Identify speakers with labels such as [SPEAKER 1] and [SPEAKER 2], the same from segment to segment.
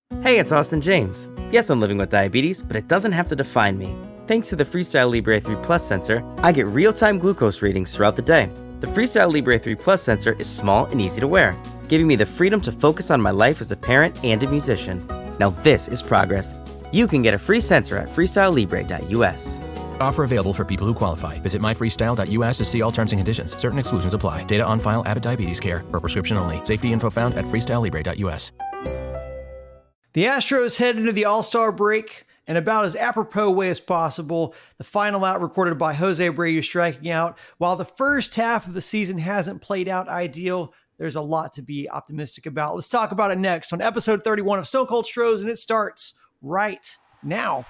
[SPEAKER 1] Hey, it's Austin James. Yes, I'm living with diabetes, but it doesn't have to define me. Thanks to the Freestyle Libre 3 Plus sensor, I get real-time glucose readings throughout the day. The Freestyle Libre 3 Plus sensor is small and easy to wear, giving me the freedom to focus on my life as a parent and a musician. Now this is progress. You can get a free sensor at freestylelibre.us.
[SPEAKER 2] Offer available for people who qualify. Visit myfreestyle.us to see all terms and conditions. Certain exclusions apply. Data on file. Abbott Diabetes Care. Per prescription only. Safety info found at freestylelibre.us.
[SPEAKER 3] The Astros head into the All-Star break in about as apropos way as possible. The final out recorded by Jose Abreu striking out. While the first half of the season hasn't played out ideal, there's a lot to be optimistic about. Let's talk about it next on episode 31 of Stone Cold Stros, and it starts right now.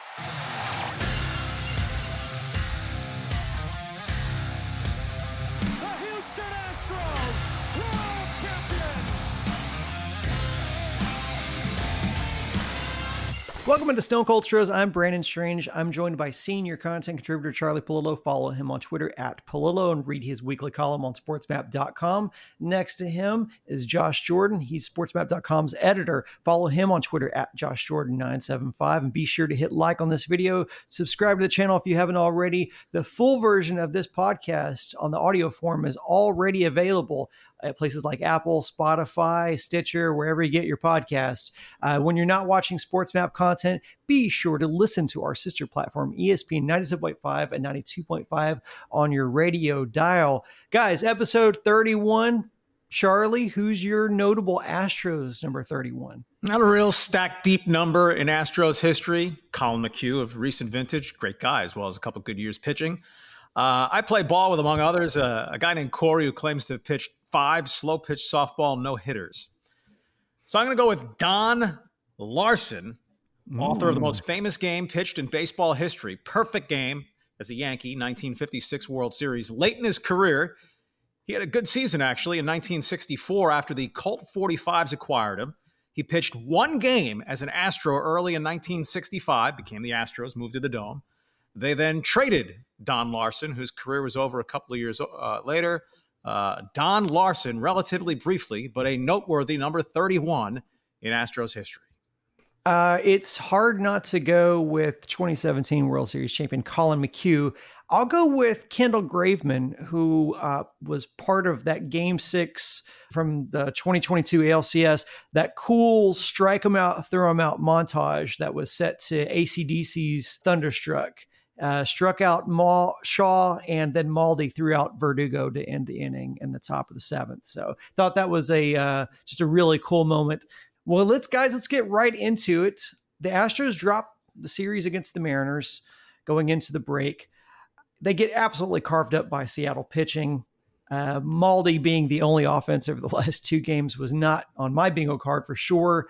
[SPEAKER 3] Welcome into Stone Cold Stros. I'm Brandon Strange. I'm joined by senior content contributor Charlie Palillo. Follow him on Twitter at Palillo and read his weekly column on sportsmap.com. Next to him is Josh Jordan. He's sportsmap.com's editor. Follow him on Twitter at JoshJordan975 and be sure to hit like on this video. Subscribe to the channel if you haven't already. The full version of this podcast on the audio form is already available at places like Apple, Spotify, Stitcher, wherever you get your podcasts. When you're not watching SportsMap content, be sure to listen to our sister platform, ESPN 97.5 and 92.5 on your radio dial. Guys, episode 31. Charlie, who's your notable Astros number 31?
[SPEAKER 4] Not a real stacked deep number in Astros history. Colin McHugh of recent vintage, great guy, as well as a couple good years pitching. I play ball with, among others, a guy named Corey who claims to have pitched 5 slow-pitch softball no-hitters. So I'm going to go with Don Larson, author of the most famous game pitched in baseball history. Perfect game as a Yankee, 1956 World Series. Late in his career, he had a good season, actually, in 1964 after the Colt 45s acquired him. He pitched 1 game as an Astro early in 1965, became the Astros, moved to the Dome. They then traded Don Larson, whose career was over a couple of years later. Don Larson, relatively briefly, but a noteworthy number 31 in Astros history.
[SPEAKER 3] It's hard not to go with 2017 World Series champion Colin McHugh. I'll go with Kendall Graveman, who was part of that Game 6 from the 2022 ALCS, that cool strike 'em out, throw 'em out montage that was set to AC/DC's Thunderstruck. Struck out Shaw, and then Maldi threw out Verdugo to end the inning in the top of the 7th. So thought that was just a really cool moment. Well, let's get right into it. The Astros dropped the series against the Mariners going into the break. They get absolutely carved up by Seattle pitching. Maldi being the only offense over the last 2 games was not on my bingo card for sure.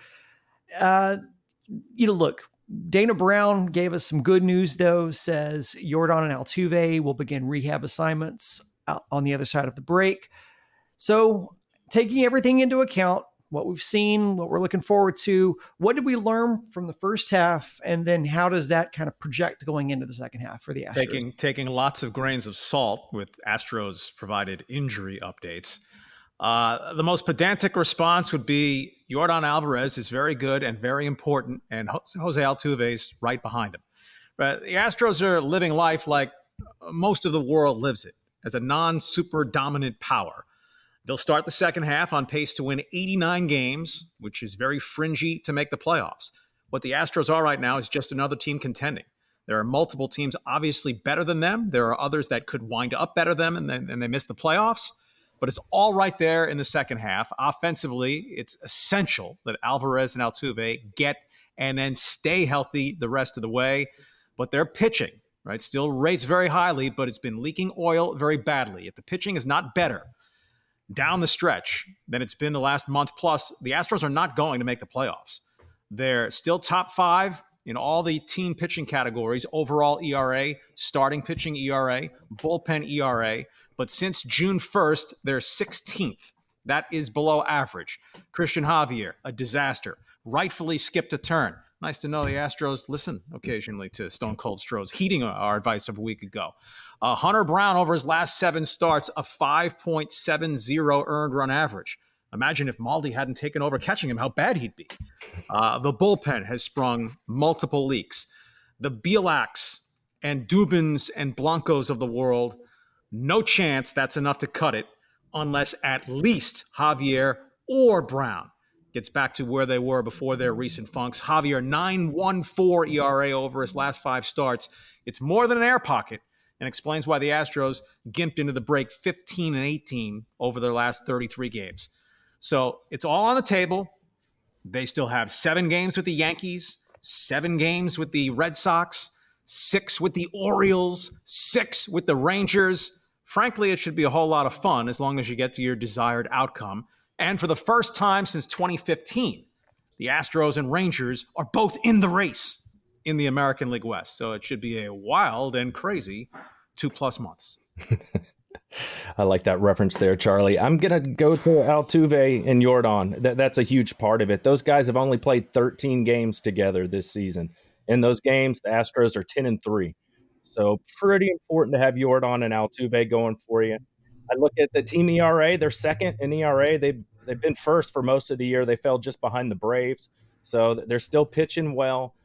[SPEAKER 3] Look, Dana Brown gave us some good news, though, says Yordan and Altuve will begin rehab assignments on the other side of the break. So taking everything into account, what we've seen, what we're looking forward to, what did we learn from the first half? And then how does that kind of project going into the second half for the Astros?
[SPEAKER 4] Taking lots of grains of salt with Astros provided injury updates. The most pedantic response would be Yordan Alvarez is very good and very important, and Jose Altuve's right behind him. But the Astros are living life like most of the world lives it, as a non-super dominant power. They'll start the second half on pace to win 89 games, which is very fringy to make the playoffs. What the Astros are right now is just another team contending. There are multiple teams obviously better than them. There are others that could wind up better than them, and they miss the playoffs. But it's all right there in the second half. Offensively, it's essential that Alvarez and Altuve get and then stay healthy the rest of the way. But they're pitching, right? Still rates very highly, but it's been leaking oil very badly. If the pitching is not better down the stretch than it's been the last month plus, the Astros are not going to make the playoffs. They're still top 5 in all the team pitching categories: overall ERA, starting pitching ERA, bullpen ERA. But since June 1st, they're 16th. That is below average. Christian Javier, a disaster, rightfully skipped a turn. Nice to know the Astros listen occasionally to Stone Cold Stros, heeding our advice of a week ago. Hunter Brown, over his last 7 starts, a 5.70 earned run average. Imagine if Maldi hadn't taken over catching him, how bad he'd be. The bullpen has sprung multiple leaks. The Bielaks and Dubins and Blancos of the world, no chance that's enough to cut it unless at least Javier or Brown gets back to where they were before their recent funks. Javier, 9.14 ERA over his last 5 starts. It's more than an air pocket and explains why the Astros gimped into the break 15-18 over their last 33 games. So it's all on the table. They still have 7 games with the Yankees, 7 games with the Red Sox, 6 with the Orioles, 6 with the Rangers. Frankly, it should be a whole lot of fun as long as you get to your desired outcome. And for the first time since 2015, the Astros and Rangers are both in the race in the American League West. So it should be a wild and crazy 2+ months.
[SPEAKER 5] I like that reference there, Charlie. I'm going to go to Altuve and Yordan. That's a huge part of it. Those guys have only played 13 games together this season. In those games, the Astros are 10-3. So pretty important to have Yordan and Altuve going for you. I look at the team ERA. They're second in ERA. They've been first for most of the year. They fell just behind the Braves. So they're still pitching well.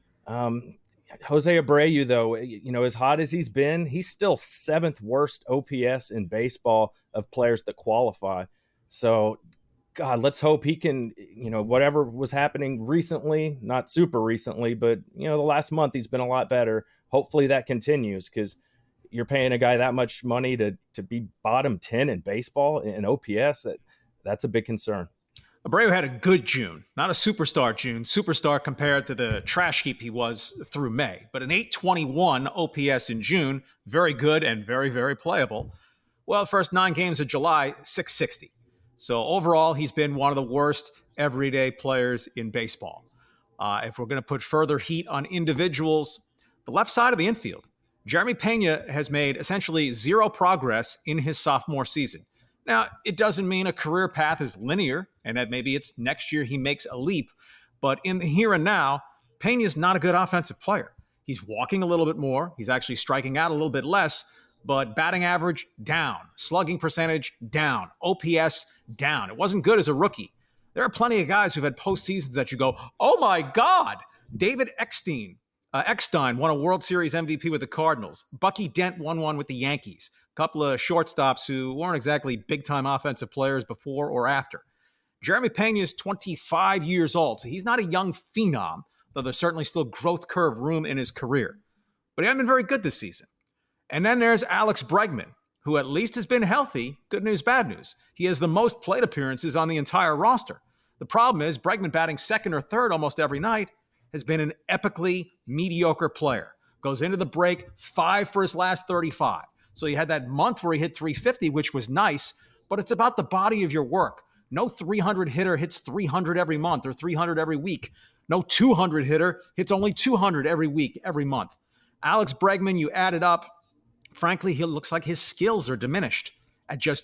[SPEAKER 5] Jose Abreu, though, as hot as he's been, he's still 7th worst OPS in baseball of players that qualify. So, God, let's hope he can, whatever was happening recently, not super recently, but, the last month he's been a lot better. Hopefully that continues, because you're paying a guy that much money to be bottom 10 in baseball in OPS. That's a big concern.
[SPEAKER 4] Abreu had a good June, not a superstar June. Superstar compared to the trash heap he was through May. But an 821 OPS in June, very good and very, very playable. Well, first 9 games of July, 660. So overall, he's been one of the worst everyday players in baseball. If we're going to put further heat on individuals, the left side of the infield, Jeremy Pena has made essentially 0 progress in his sophomore season. Now, it doesn't mean a career path is linear and that maybe it's next year he makes a leap. But in the here and now, Pena's not a good offensive player. He's walking a little bit more. He's actually striking out a little bit less. But batting average, down. Slugging percentage, down. OPS, down. It wasn't good as a rookie. There are plenty of guys who've had postseasons that you go, oh my God. David Eckstein won a World Series MVP with the Cardinals. Bucky Dent won one with the Yankees. Couple of shortstops who weren't exactly big-time offensive players before or after. Jeremy Pena is 25 years old, so he's not a young phenom, though there's certainly still growth curve room in his career. But he hasn't been very good this season. And then there's Alex Bregman, who at least has been healthy. Good news, bad news. He has the most plate appearances on the entire roster. The problem is Bregman batting second or third almost every night has been an epically mediocre player. Goes into the break, 5 for his last 35. So you had that month where he hit 350, which was nice, but it's about the body of your work. No 300 hitter hits 300 every month or 300 every week. No 200 hitter hits only 200 every week, every month. Alex Bregman, you add it up. Frankly, he looks like his skills are diminished. At just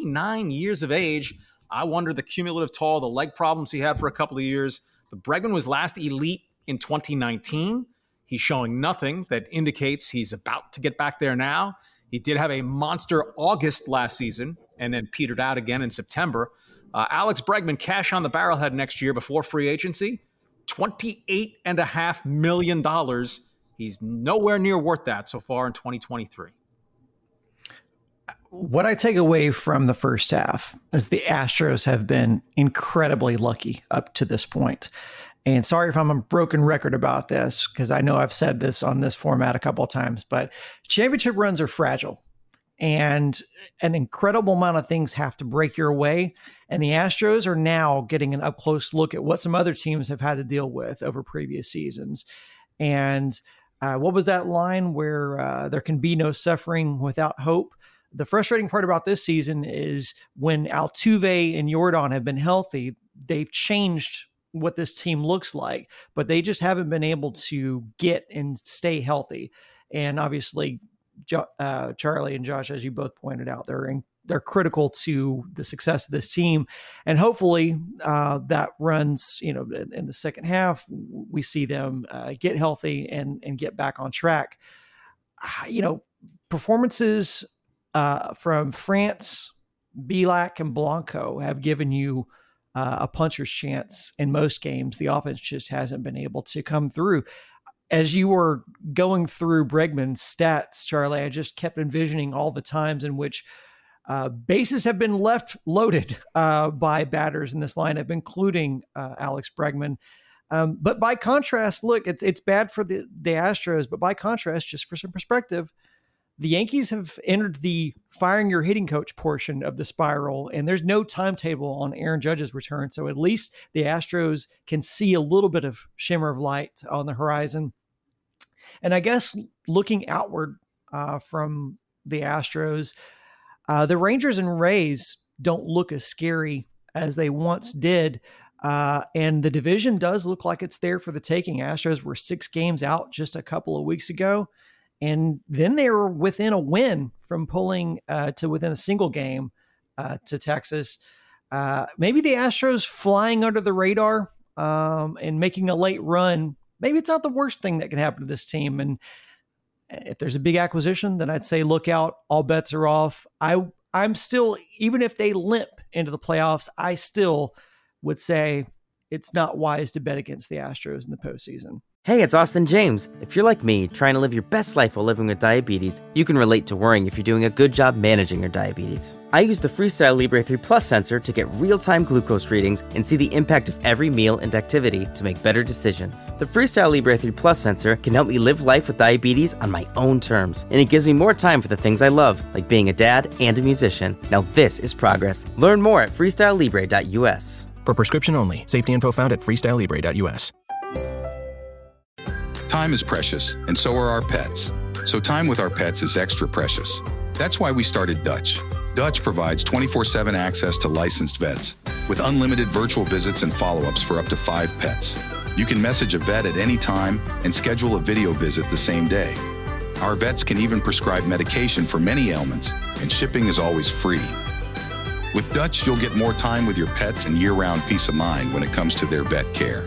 [SPEAKER 4] 29 years of age, I wonder the cumulative toll, the leg problems he had for a couple of years. But Bregman was last elite in 2019. He's showing nothing that indicates he's about to get back there now. He did have a monster August last season and then petered out again in September. Alex Bregman, cash on the barrelhead next year before free agency, $28.5 million. He's nowhere near worth that so far in 2023.
[SPEAKER 3] What I take away from the first half is the Astros have been incredibly lucky up to this point. And sorry if I'm a broken record about this, because I know I've said this on this format a couple of times, but championship runs are fragile and an incredible amount of things have to break your way. And the Astros are now getting an up close look at what some other teams have had to deal with over previous seasons. And what was that line where there can be no suffering without hope? The frustrating part about this season is when Altuve and Yordan have been healthy, they've changed what this team looks like, but they just haven't been able to get and stay healthy. And obviously, Charlie and Josh, as you both pointed out, they're critical to the success of this team. And hopefully that runs, in the second half, we see them get healthy and get back on track. Performances from France, Bielak, and Blanco have given you a puncher's chance in most games. The offense just hasn't been able to come through. As you were going through Bregman's stats, Charlie, I just kept envisioning all the times in which bases have been left loaded by batters in this lineup, including Alex Bregman. But by contrast, look, it's bad for the Astros, but by contrast, just for some perspective, the Yankees have entered the firing your hitting coach portion of the spiral, and there's no timetable on Aaron Judge's return. So at least the Astros can see a little bit of shimmer of light on the horizon. And I guess looking outward from the Astros, the Rangers and Rays don't look as scary as they once did. And the division does look like it's there for the taking. Astros were 6 games out just a couple of weeks ago. And then they were within a win from pulling to within a single game to Texas. Maybe the Astros flying under the radar and making a late run. Maybe it's not the worst thing that can happen to this team. And if there's a big acquisition, then I'd say look out. All bets are off. I'm still, even if they limp into the playoffs, I still would say it's not wise to bet against the Astros in the postseason.
[SPEAKER 1] Hey, it's Austin James. If you're like me, trying to live your best life while living with diabetes, you can relate to worrying if you're doing a good job managing your diabetes. I use the Freestyle Libre 3 Plus sensor to get real-time glucose readings and see the impact of every meal and activity to make better decisions. The Freestyle Libre 3 Plus sensor can help me live life with diabetes on my own terms, and it gives me more time for the things I love, like being a dad and a musician. Now this is progress. Learn more at freestylelibre.us.
[SPEAKER 2] For prescription only. Safety info found at freestylelibre.us.
[SPEAKER 6] Time is precious, and so are our pets. So time with our pets is extra precious. That's why we started Dutch. Dutch provides 24/7 access to licensed vets with unlimited virtual visits and follow-ups for up to 5 pets. You can message a vet at any time and schedule a video visit the same day. Our vets can even prescribe medication for many ailments, and shipping is always free. With Dutch, you'll get more time with your pets and year-round peace of mind when it comes to their vet care.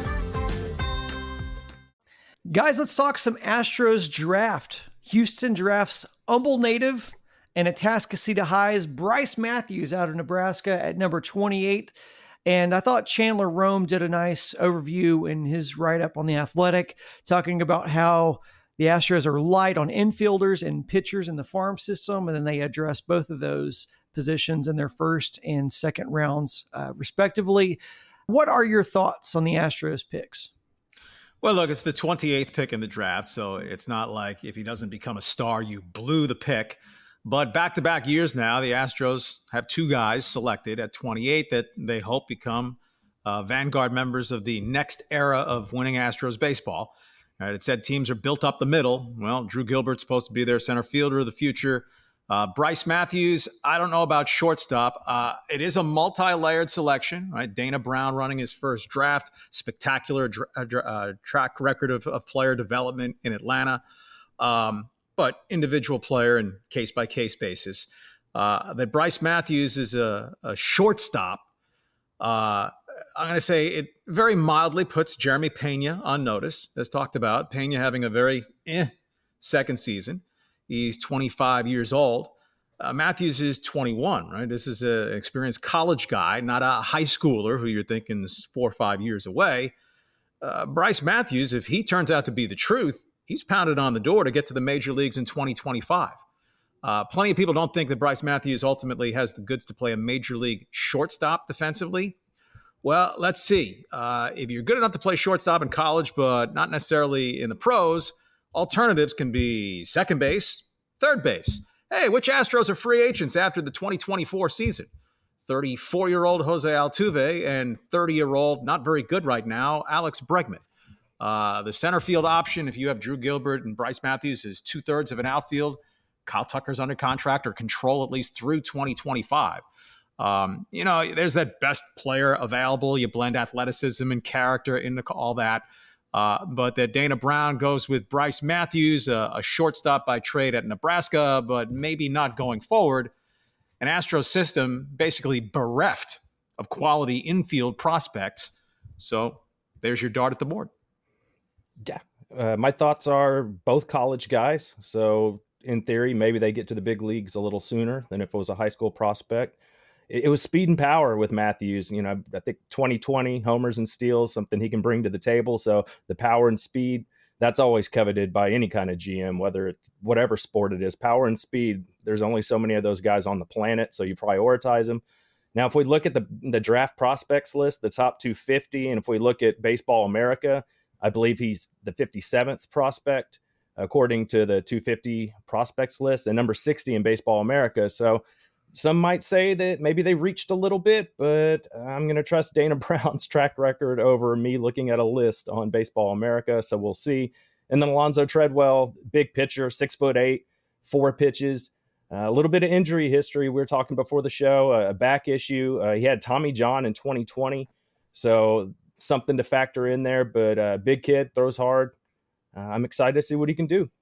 [SPEAKER 3] Guys, let's talk some Astros draft. Houston drafts Humble native and Atascocita High's Bryce Matthews out of Nebraska at number 28. And I thought Chandler Rome did a nice overview in his write-up on The Athletic, talking about how the Astros are light on infielders and pitchers in the farm system, and then they address both of those positions in their first and second rounds, respectively. What are your thoughts on the Astros picks?
[SPEAKER 4] Well, look, it's the 28th pick in the draft, so it's not like if he doesn't become a star, you blew the pick. But back-to-back years now, the Astros have 2 guys selected at 28 that they hope become vanguard members of the next era of winning Astros baseball. It said teams are built up the middle. Well, Drew Gilbert's supposed to be their center fielder of the future. Bryce Matthews, I don't know about shortstop. It is a multi-layered selection, right? Dana Brown running his first draft, spectacular track record of player development in Atlanta, but individual player and case-by-case basis. That Bryce Matthews is a shortstop. I'm going to say it very mildly puts Jeremy Pena on notice, as talked about. Pena having a very second season. He's 25 years old. Matthews is 21, right? This is an experienced college guy, not a high schooler who you're thinking is 4 or 5 years away. Bryce Matthews, if he turns out to be the truth, he's pounded on the door to get to the major leagues in 2025. Plenty of people don't think that Bryce Matthews ultimately has the goods to play a major league shortstop defensively. Well, let's see. If you're good enough to play shortstop in college, but not necessarily in the pros, alternatives can be second base, third base. Hey, which Astros are free agents after the 2024 season? 34-year-old Jose Altuve and 30-year-old, not very good right now, Alex Bregman. The center field option, if you have Drew Gilbert and Bryce Matthews, is 2/3 of an outfield. Kyle Tucker's under contract or control at least through 2025. There's that best player available. You blend athleticism and character into all that. But that Dana Brown goes with Bryce Matthews, a shortstop by trade at Nebraska, but maybe not going forward. An Astros system basically bereft of quality infield prospects. So there's your dart at the board.
[SPEAKER 5] Yeah. My thoughts are both college guys. So in theory, maybe they get to the big leagues a little sooner than if it was a high school prospect. it was speed and power with Matthews. You know, I think 2020 homers and steals, something he can bring to the table. So the power and speed, that's always coveted by any kind of GM, whether it's whatever sport it is. Power and speed, there's only so many of those guys on the planet, so you prioritize them. Now, if we look at the draft prospects list, the top 250, and if we look at Baseball America, I believe he's the 57th prospect according to the 250 prospects list, and number 60 in Baseball America. So some might say that maybe they reached a little bit, but I'm going to trust Dana Brown's track record over me looking at a list on Baseball America. So we'll see. And then Alonzo Treadwell, big pitcher, 6'8", 4 pitches. A little bit of injury history. We were talking before the show, a back issue. He had Tommy John in 2020, so something to factor in there. But big kid, throws hard. I'm excited to see what he can do.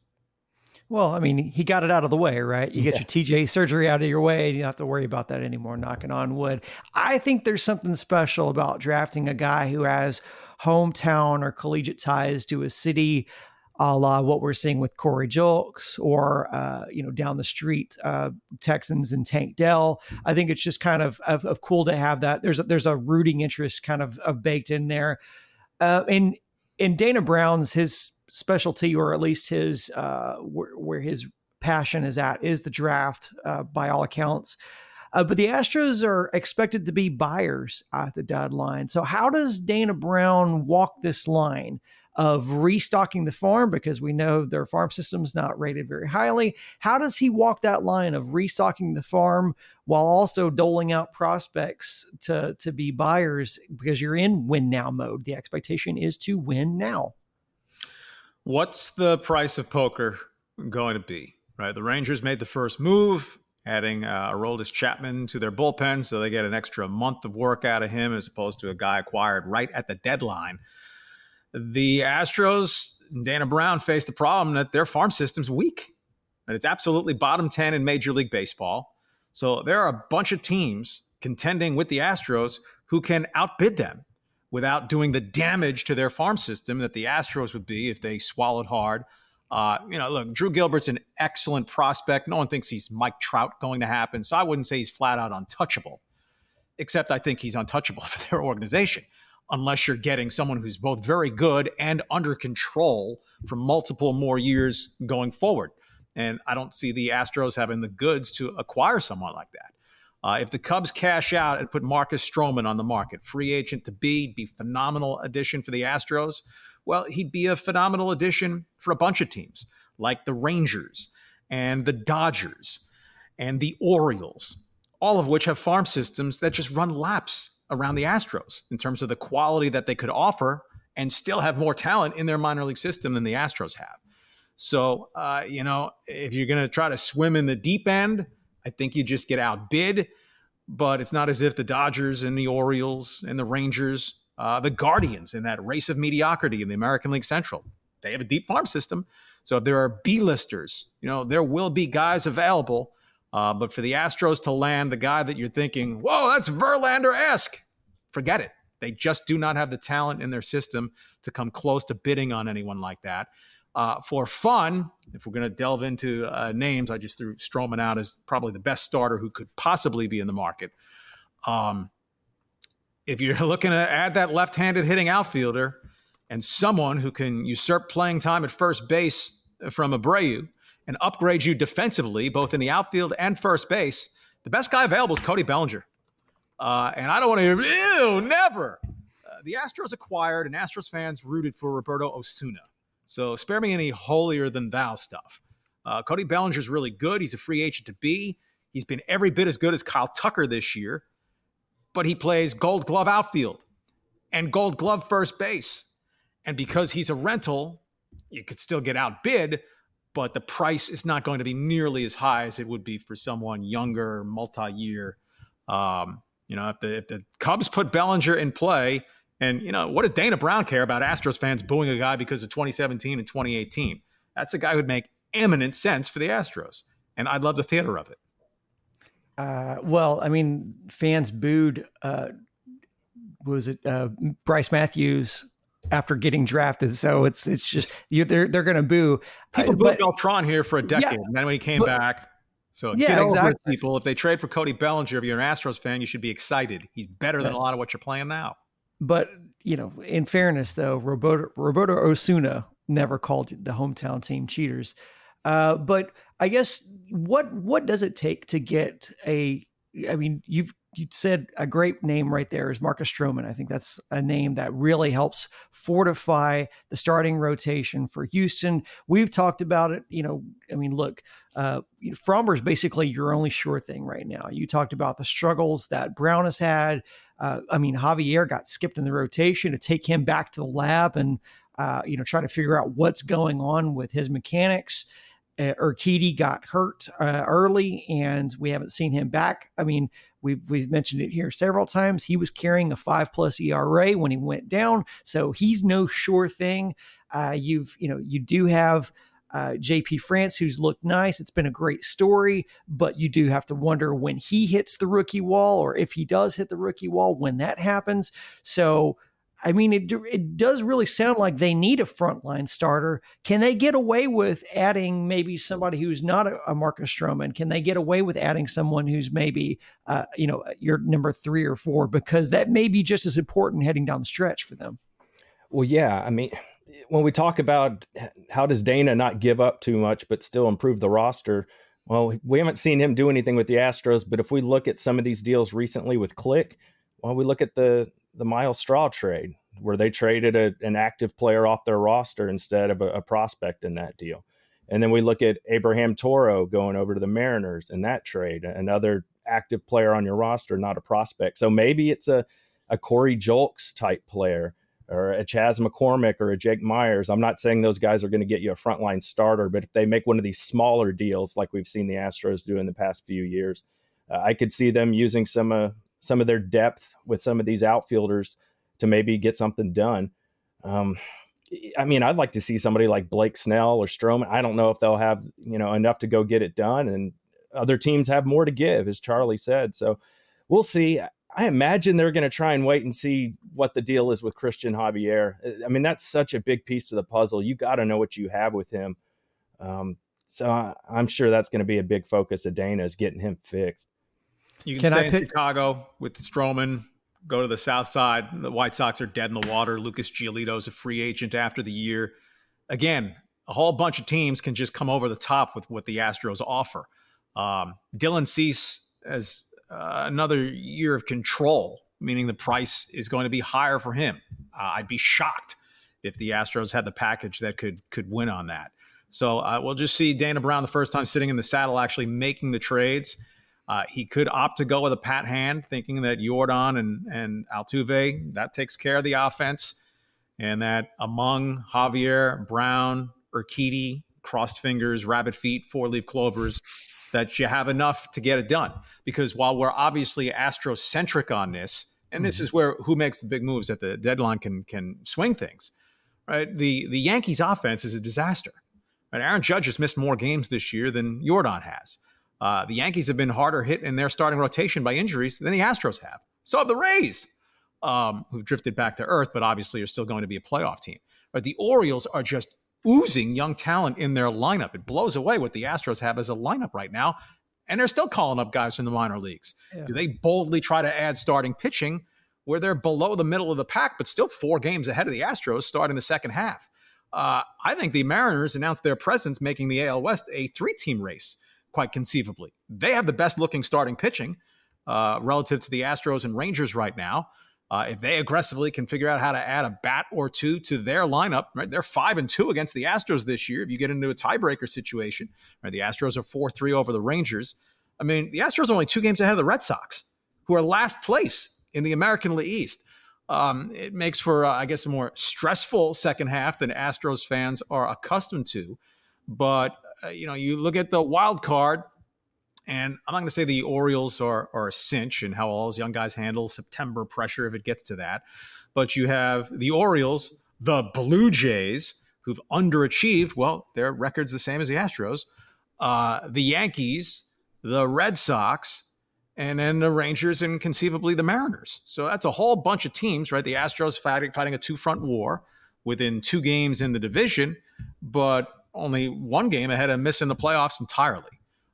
[SPEAKER 3] Well, I mean, he got it out of the way, right? You get your TJ surgery out of your way. You don't have to worry about that anymore, knocking on wood. I think there's something special about drafting a guy who has hometown or collegiate ties to a city, a la what we're seeing with Corey Julks or, down the street, Texans and Tank Dell. I think it's just kind of cool to have that. There's a rooting interest kind of baked in there. In Dana Brown's, his specialty, or at least his where his passion is at, is the draft by all accounts. But the Astros are expected to be buyers at the deadline. So how does Dana Brown walk this line of restocking the farm, because we know their farm system's not rated very highly? How does he walk that line of restocking the farm while also doling out prospects to be buyers, because you're in win now mode? The expectation is to win now.
[SPEAKER 4] What's the price of poker going to be, right? The Rangers made the first move, adding Aroldis Chapman to their bullpen, so they get an extra month of work out of him as opposed to a guy acquired right at the deadline. The Astros, Dana Brown, faced the problem that their farm system's weak. And it's absolutely bottom 10 in Major League Baseball. So there are a bunch of teams contending with the Astros who can outbid them without doing the damage to their farm system that the Astros would be if they swallowed hard. Look, Drew Gilbert's an excellent prospect. No one thinks he's Mike Trout going to happen. So I wouldn't say he's flat out untouchable, except I think he's untouchable for their organization, unless you're getting someone who's both very good and under control for multiple more years going forward. And I don't see the Astros having the goods to acquire someone like that. If the Cubs cash out and put Marcus Stroman on the market, free agent to be phenomenal addition for the Astros. Well, he'd be a phenomenal addition for a bunch of teams like the Rangers and the Dodgers and the Orioles, all of which have farm systems that just run laps around the Astros in terms of the quality that they could offer and still have more talent in their minor league system than the Astros have. So, if you're going to try to swim in the deep end, I think you just get outbid. But it's not as if the Dodgers and the Orioles and the Rangers, the Guardians in that race of mediocrity in the American League Central, they have a deep farm system. So if there are B-listers, there will be guys available. But for the Astros to land the guy that you're thinking, whoa, that's Verlander-esque, forget it. They just do not have the talent in their system to come close to bidding on anyone like that. For fun, if we're going to delve into names, I just threw Stroman out as probably the best starter who could possibly be in the market. If you're looking to add that left-handed hitting outfielder and someone who can usurp playing time at first base from Abreu and upgrade you defensively, both in the outfield and first base, the best guy available is Cody Bellinger. And I don't want to hear, never. The Astros acquired, and Astros fans rooted for Roberto Osuna. So spare me any holier-than-thou stuff. Cody Bellinger's really good. He's a free agent to be. He's been every bit as good as Kyle Tucker this year, but he plays Gold Glove outfield and Gold Glove first base. And because he's a rental, you could still get outbid, but the price is not going to be nearly as high as it would be for someone younger, multi-year. If the Cubs put Bellinger in play, and, what does Dana Brown care about Astros fans booing a guy because of 2017 and 2018? That's a guy who'd make eminent sense for the Astros, and I'd love the theater of it.
[SPEAKER 3] Fans booed, Bryce Matthews after getting drafted. So it's just, they're going to boo.
[SPEAKER 4] People booed Beltran here for a decade, and then when he came back. So
[SPEAKER 3] Yeah,
[SPEAKER 4] get over
[SPEAKER 3] exactly.
[SPEAKER 4] it, people. If they trade for Cody Bellinger, if you're an Astros fan, you should be excited. He's better than a lot of what you're playing now.
[SPEAKER 3] But, in fairness, though, Roberto Osuna never called the hometown team cheaters. But I guess what does it take to get you said a great name right there is Marcus Stroman. I think that's a name that really helps fortify the starting rotation for Houston. We've talked about it. Look, Frommer's basically your only sure thing right now. You talked about the struggles that Brown has had. Javier got skipped in the rotation. To take him back to the lab and try to figure out what's going on with his mechanics. Urquidy got hurt early, and we haven't seen him back. We've mentioned it here several times. He was carrying a 5+ ERA when he went down, so he's no sure thing. You do have JP France, who's looked nice. It's been a great story, but you do have to wonder when he hits the rookie wall, or if he does hit the rookie wall, when that happens. So, it does really sound like they need a frontline starter. Can they get away with adding maybe somebody who's not a Marcus Stroman? Can they get away with adding someone who's maybe, your number 3 or 4, because that may be just as important heading down the stretch for them?
[SPEAKER 5] Well, yeah. When we talk about how does Dana not give up too much but still improve the roster, well, we haven't seen him do anything with the Astros. But if we look at some of these deals recently with Click, well, we look at the Miles Straw trade, where they traded an active player off their roster instead of a prospect in that deal. And then we look at Abraham Toro going over to the Mariners in that trade, another active player on your roster, not a prospect. So maybe it's a Corey Julks type player, or a Chas McCormick, or a Jake Myers. I'm not saying those guys are going to get you a frontline starter, but if they make one of these smaller deals like we've seen the Astros do in the past few years, I could see them using some of their depth with some of these outfielders to maybe get something done. I'd like to see somebody like Blake Snell or Stroman. I don't know if they'll have, enough to go get it done, and other teams have more to give, as Charlie said. So we'll see. I imagine they're going to try and wait and see what the deal is with Christian Javier. That's such a big piece of the puzzle. You got to know what you have with him. So I'm sure that's going to be a big focus of Dana, is getting him fixed.
[SPEAKER 4] You can stay in Chicago with Stroman, go to the South Side. The White Sox are dead in the water. Lucas Giolito is a free agent after the year. Again, a whole bunch of teams can just come over the top with what the Astros offer. Dylan Cease has another year of control, meaning the price is going to be higher for him. I'd be shocked if the Astros had the package that could win on that. So we'll just see Dana Brown the first time sitting in the saddle actually making the trades. He could opt to go with a pat hand, thinking that Yordan and Altuve, that takes care of the offense, and that among Javier, Brown, Urquidy, crossed fingers, rabbit feet, 4-leaf clovers, that you have enough to get it done. Because while we're obviously Astro-centric on this, and this is where who makes the big moves at the deadline can swing things, right? The Yankees offense is a disaster. Right? Aaron Judge has missed more games this year than Yordan has. The Yankees have been harder hit in their starting rotation by injuries than the Astros have. So have the Rays, who've drifted back to earth, but obviously are still going to be a playoff team. But the Orioles are just oozing young talent in their lineup. It blows away what the Astros have as a lineup right now, and they're still calling up guys from the minor leagues. Yeah. Do they boldly try to add starting pitching where they're below the middle of the pack, but still 4 games ahead of the Astros starting the second half? I think the Mariners announced their presence making the AL West a 3-team race, quite conceivably. They have the best-looking starting pitching relative to the Astros and Rangers right now. If they aggressively can figure out how to add a bat or two to their lineup, right? They're 5-2 against the Astros this year. If you get into a tiebreaker situation, right? The Astros are 4-3 over the Rangers. The Astros are only 2 games ahead of the Red Sox, who are last place in the American League East. It makes for, I guess, a more stressful second half than Astros fans are accustomed to. But, you look at the wild card, and I'm not going to say the Orioles are a cinch and how all those young guys handle September pressure if it gets to that. But you have the Orioles, the Blue Jays, who've underachieved. Well, their record's the same as the Astros. The Yankees, the Red Sox, and then the Rangers and conceivably the Mariners. So that's a whole bunch of teams, right? The Astros fighting a 2-front war within 2 games in the division, but only 1 game ahead of missing the playoffs entirely.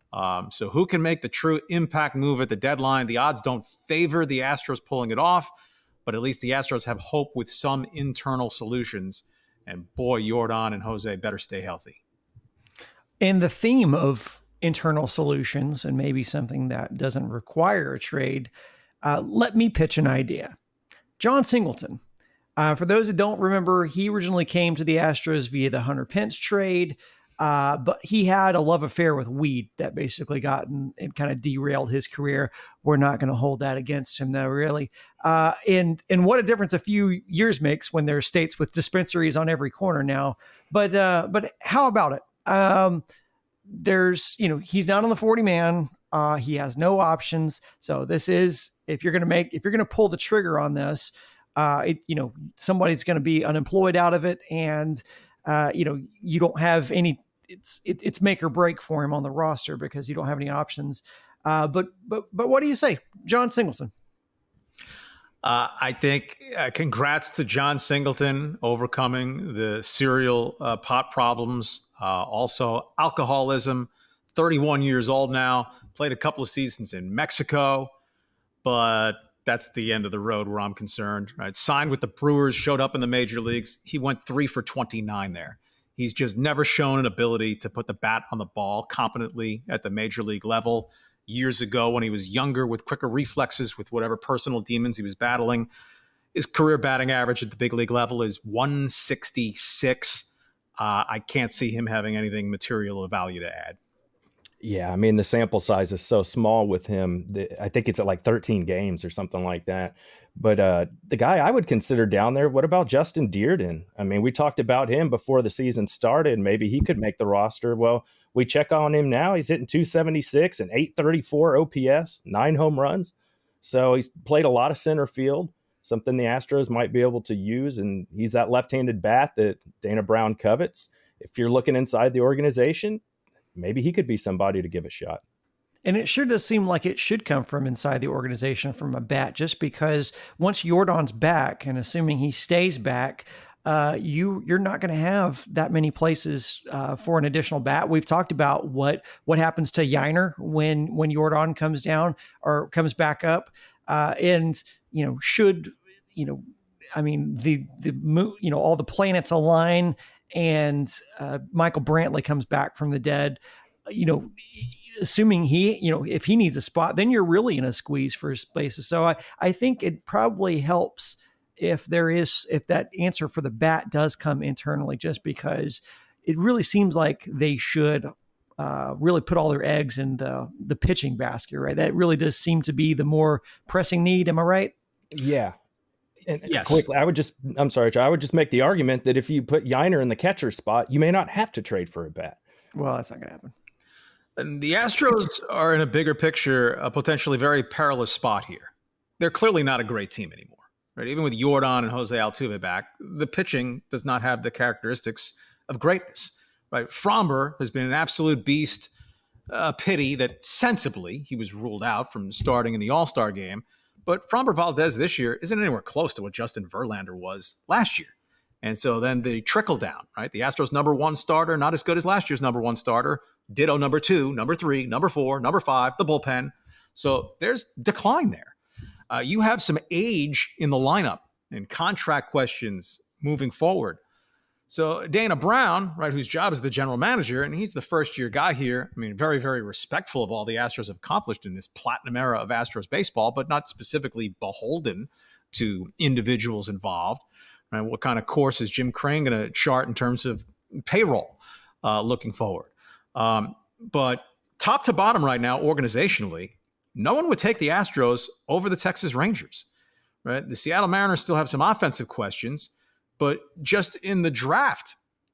[SPEAKER 4] So who can make the true impact move at the deadline? The odds don't favor the Astros pulling it off, but at least the Astros have hope with some internal solutions. And boy, Yordan and Jose better stay healthy.
[SPEAKER 3] And the theme of internal solutions, and maybe something that doesn't require a trade, let me pitch an idea. John Singleton. For those that don't remember, he originally came to the Astros via the Hunter Pence trade, but he had a love affair with weed that basically got and kind of derailed his career. We're not going to hold that against him, though, really. And what a difference a few years makes when there's states with dispensaries on every corner now. But how about it? There's, he's not on the 40-man. He has no options. So this is, if you're going to pull the trigger on this, somebody's going to be unemployed out of it. And, you don't have any, it's make or break for him on the roster because you don't have any options. But what do you say, John Singleton?
[SPEAKER 4] I think congrats to John Singleton overcoming the serial pot problems, also alcoholism, 31 years old now, played a couple of seasons in Mexico, but that's the end of the road where I'm concerned. Right? Signed with the Brewers, showed up in the major leagues. He went 3 for 29 there. He's just never shown an ability to put the bat on the ball competently at the major league level. Years ago, when he was younger with quicker reflexes, with whatever personal demons he was battling, his career batting average at the big league level is 166. I can't see him having anything material of value to add.
[SPEAKER 5] Yeah, I mean, the sample size is so small with him. I think it's at like 13 games or something like that. But the guy I would consider down there, what about Justin Dearden? I mean, we talked about him before the season started. Maybe he could make the roster. Well, we check on him now. He's hitting 276 and 834 OPS, 9 home runs. So he's played a lot of center field, something the Astros might be able to use. And he's that left-handed bat that Dana Brown covets. If you're looking inside the organization, maybe he could be somebody to give a shot.
[SPEAKER 3] And it sure does seem like it should come from inside the organization, from a bat, just because once Yordan's back, and assuming he stays back, you're not going to have that many places for an additional bat. We've talked about what happens to Yainer when Yordan comes down or comes back up, and should all the planets align and Michael Brantley comes back from the dead. Assuming if he needs a spot, then you're really in a squeeze for spaces. So I think it probably helps if that answer for the bat does come internally, just because it really seems like they should really put all their eggs in the pitching basket, right? That really does seem to be the more pressing need. Am I right?
[SPEAKER 5] Yeah. And
[SPEAKER 4] yes.
[SPEAKER 5] Quickly, I would just make the argument that if you put Yainer in the catcher spot, you may not have to trade for a bat.
[SPEAKER 3] Well, that's not going to happen.
[SPEAKER 4] And the Astros are in a bigger picture, a potentially very perilous spot here. They're clearly not a great team anymore. Right? Even with Yordan and Jose Altuve back, the pitching does not have the characteristics of greatness. Right? Framber has been an absolute beast. Pity that sensibly he was ruled out from starting in the All-Star game. But Framber Valdez this year isn't anywhere close to what Justin Verlander was last year. And so then the trickle down, right? The Astros' number 1 starter, not as good as last year's number 1 starter. Ditto number 2, number 3, number 4, number 5, the bullpen. So there's decline there. You have some age in the lineup and contract questions moving forward. So Dana Brown, right, whose job is the general manager, and he's the first-year guy here. I mean, very, very respectful of all the Astros have accomplished in this platinum era of Astros baseball, but not specifically beholden to individuals involved. Right? What kind of course is Jim Crane going to chart in terms of payroll looking forward? But top to bottom right now, organizationally, no one would take the Astros over the Texas Rangers. Right? The Seattle Mariners still have some offensive questions, but just in the draft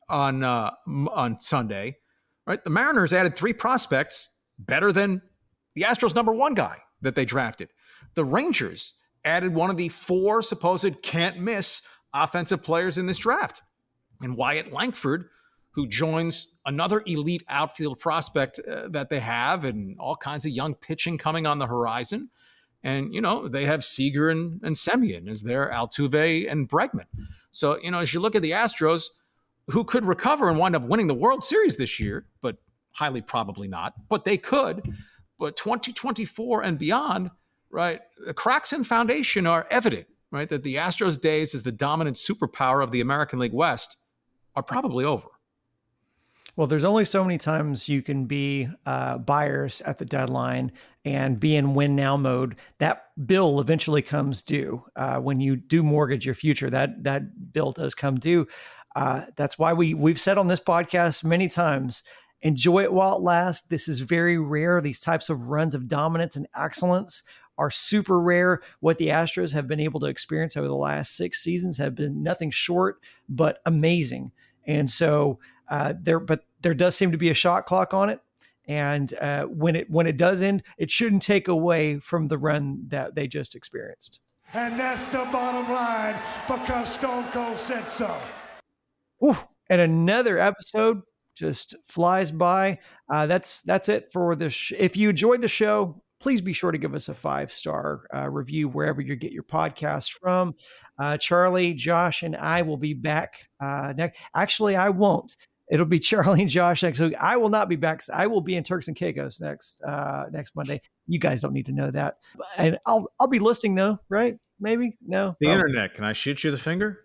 [SPEAKER 4] on Sunday, right, the Mariners added 3 prospects better than the Astros' number 1 guy that they drafted. The Rangers added one of the 4 supposed can't-miss offensive players in this draft, and Wyatt Langford, who joins another elite outfield prospect that they have, and all kinds of young pitching coming on the horizon. And, they have Seager and Semien as their Altuve and Bregman. So, as you look at the Astros, who could recover and wind up winning the World Series this year, but highly probably not, but they could. But 2024 and beyond, right, the cracks in foundation are evident, right, that the Astros' days as the dominant superpower of the American League West are probably over.
[SPEAKER 3] Well, there's only so many times you can be buyers at the deadline and be in win now mode. That bill eventually comes due. When you do mortgage your future, that bill does come due. That's why we've said on this podcast many times, enjoy it while it lasts. This is very rare. These types of runs of dominance and excellence are super rare. What the Astros have been able to experience over the last 6 seasons have been nothing short but amazing. And so there does seem to be a shot clock on it. And when it does end, it shouldn't take away from the run that they just experienced.
[SPEAKER 7] And that's the bottom line, because Stone Cold said so.
[SPEAKER 3] Whew. And another episode just flies by. That's it for this. If you enjoyed the show, please be sure to give us a 5-star review wherever you get your podcast from. Charlie, Josh, and I will be back next. Actually, I won't. It'll be Charlie and Josh next week. I will not be back. I will be in Turks and Caicos next Monday. You guys don't need to know that. And I'll be listening though, right? Maybe? No.
[SPEAKER 4] The internet. Can I shoot you the finger?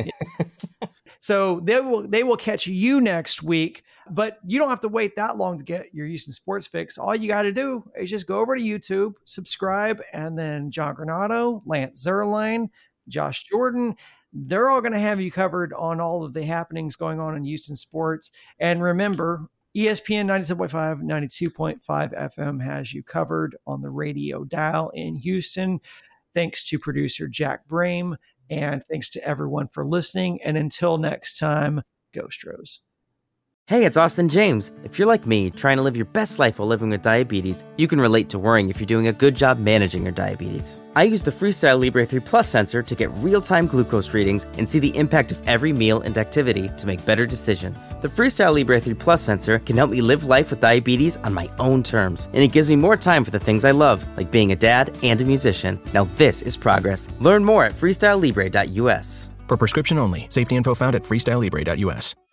[SPEAKER 3] So they will catch you next week, but you don't have to wait that long to get your Houston Sports Fix. All you got to do is just go over to YouTube, subscribe, and then John Granato, Lance Zierlein, Josh Jordan, they're all going to have you covered on all of the happenings going on in Houston sports. And remember, ESPN 97.5, 92.5 FM has you covered on the radio dial in Houston. Thanks to producer Jack Brame, and thanks to everyone for listening. And until next time, go Stros.
[SPEAKER 1] Hey, it's Austin James. If you're like me, trying to live your best life while living with diabetes, you can relate to worrying if you're doing a good job managing your diabetes. I use the Freestyle Libre 3 Plus sensor to get real-time glucose readings and see the impact of every meal and activity to make better decisions. The Freestyle Libre 3 Plus sensor can help me live life with diabetes on my own terms, and it gives me more time for the things I love, like being a dad and a musician. Now this is progress. Learn more at freestylelibre.us.
[SPEAKER 2] For prescription only. Safety info found at freestylelibre.us.